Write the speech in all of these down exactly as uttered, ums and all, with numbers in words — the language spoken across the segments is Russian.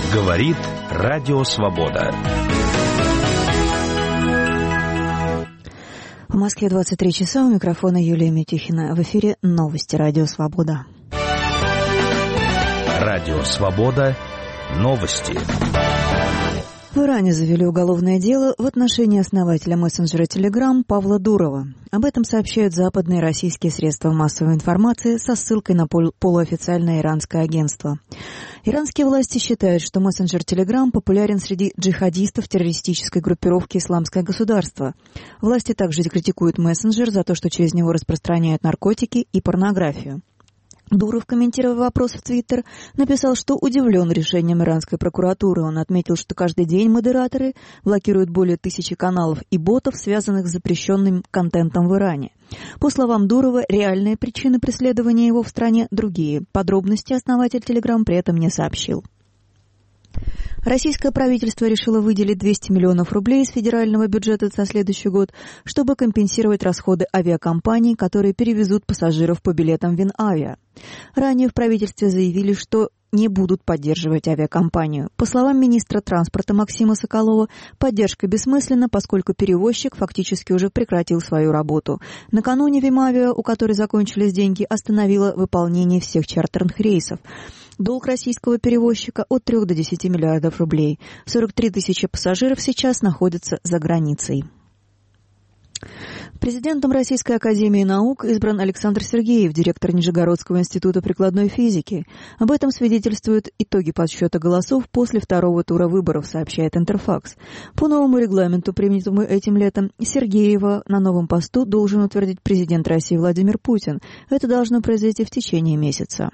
Говорит Радио Свобода. В Москве двадцать три часа, у микрофона Юлия Митюхина. В эфире новости Радио Свобода. Радио Свобода. Новости. В Иране завели уголовное дело в отношении основателя мессенджера Telegram Павла Дурова. Об этом сообщают западные и российские средства массовой информации со ссылкой на пол- полуофициальное иранское агентство. Иранские власти считают, что мессенджер Telegram популярен среди джихадистов террористической группировки «Исламское государство». Власти также критикуют мессенджер за то, что через него распространяют наркотики и порнографию. Дуров, комментируя вопрос в Твиттер, написал, что удивлен решением иранской прокуратуры. Он отметил, что каждый день модераторы блокируют более тысячи каналов и ботов, связанных с запрещенным контентом в Иране. По словам Дурова, реальные причины преследования его в стране другие. Подробности основатель Telegram при этом не сообщил. Российское правительство решило выделить двести миллионов рублей из федерального бюджета за следующий год, чтобы компенсировать расходы авиакомпаний, которые перевезут пассажиров по билетам Винавиа. Ранее в правительстве заявили, что не будут поддерживать авиакомпанию. По словам министра транспорта Максима Соколова, поддержка бессмысленна, поскольку перевозчик фактически уже прекратил свою работу. Накануне Винавиа, у которой закончились деньги, остановила выполнение всех чартерных рейсов. Долг российского перевозчика от трёх до десяти миллиардов рублей. сорок три тысячи пассажиров сейчас находятся за границей. Президентом Российской академии наук избран Александр Сергеев, директор Нижегородского института прикладной физики. Об этом свидетельствуют итоги подсчета голосов после второго тура выборов, сообщает Интерфакс. По новому регламенту, принятому этим летом, Сергеева на новом посту должен утвердить президент России Владимир Путин. Это должно произойти в течение месяца.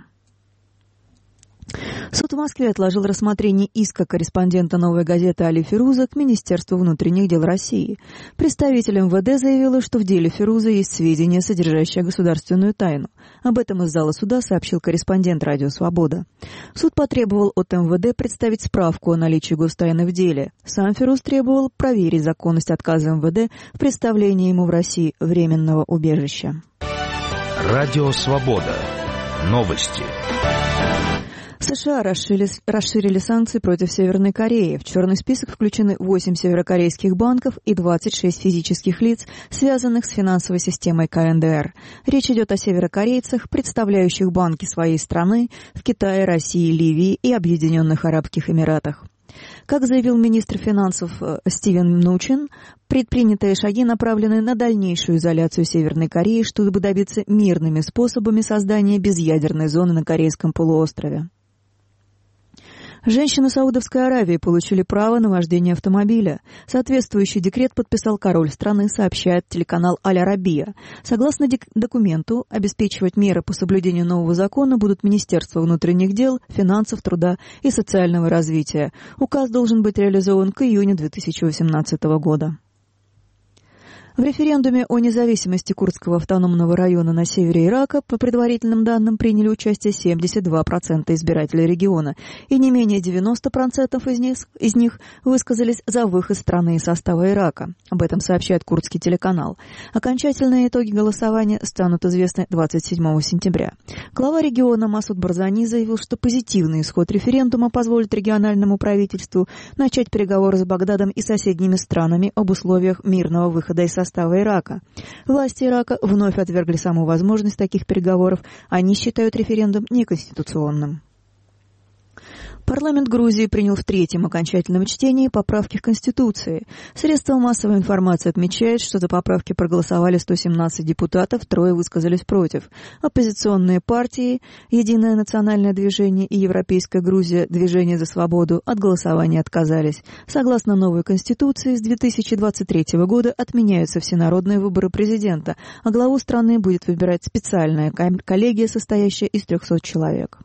Суд в Москве отложил рассмотрение иска корреспондента «Новой газеты» Али Фируза к Министерству внутренних дел России. Представитель эм вэ дэ заявила, что в деле Фируза есть сведения, содержащие государственную тайну. Об этом из зала суда сообщил корреспондент «Радио Свобода». Суд потребовал от эм вэ дэ представить справку о наличии гостайны в деле. Сам Фируз требовал проверить законность отказа эм вэ дэ в представлении ему в России временного убежища. Радио Свобода. Новости. США расширили, расширили санкции против Северной Кореи. В черный список включены восемь северокорейских банков и двадцать шесть физических лиц, связанных с финансовой системой ка эн дэ эр. Речь идет о северокорейцах, представляющих банки своей страны в Китае, России, Ливии и Объединенных Арабских Эмиратах. Как заявил министр финансов Стивен Мнучин, предпринятые шаги направлены на дальнейшую изоляцию Северной Кореи, чтобы добиться мирными способами создания безъядерной зоны на Корейском полуострове. Женщины Саудовской Аравии получили право на вождение автомобиля. Соответствующий декрет подписал король страны, сообщает телеканал Аль-Арабия. Согласно документу, обеспечивать меры по соблюдению нового закона будут Министерство внутренних дел, финансов, труда и социального развития. Указ должен быть реализован к июню две тысячи восемнадцатого года. В референдуме о независимости Курдского автономного района на севере Ирака, по предварительным данным, приняли участие семьдесят два процента избирателей региона, и не менее девяносто процентов из них, из них высказались за выход страны из состава Ирака. Об этом сообщает курдский телеканал. Окончательные итоги голосования станут известны двадцать седьмого сентября. Глава региона Масуд Барзани заявил, что позитивный исход референдума позволит региональному правительству начать переговоры с Багдадом и соседними странами об условиях мирного выхода из состава состава Ирака. Власти Ирака вновь отвергли саму возможность таких переговоров. Они считают референдум неконституционным. Парламент Грузии принял в третьем окончательном чтении поправки к Конституции. Средства массовой информации отмечают, что за поправки проголосовали сто семнадцать депутатов, трое высказались против. Оппозиционные партии «Единое национальное движение» и «Европейская Грузия. Движение за свободу» от голосования отказались. Согласно новой Конституции, с две тысячи двадцать третьего года отменяются всенародные выборы президента, а главу страны будет выбирать специальная коллегия, состоящая из трехсот человек.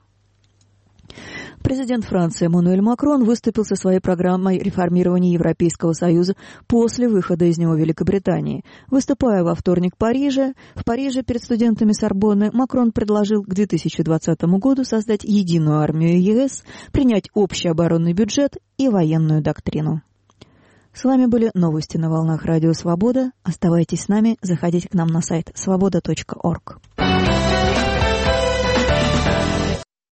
Президент Франции Эммануэль Макрон выступил со своей программой реформирования Европейского Союза после выхода из него Великобритании. Выступая во вторник в Париже, в Париже перед студентами Сорбонны, Макрон предложил к две тысячи двадцатому году создать единую армию е эс, принять общий оборонный бюджет и военную доктрину. С вами были новости на волнах Радио Свобода. Оставайтесь с нами, заходите к нам на сайт свобода точка орг.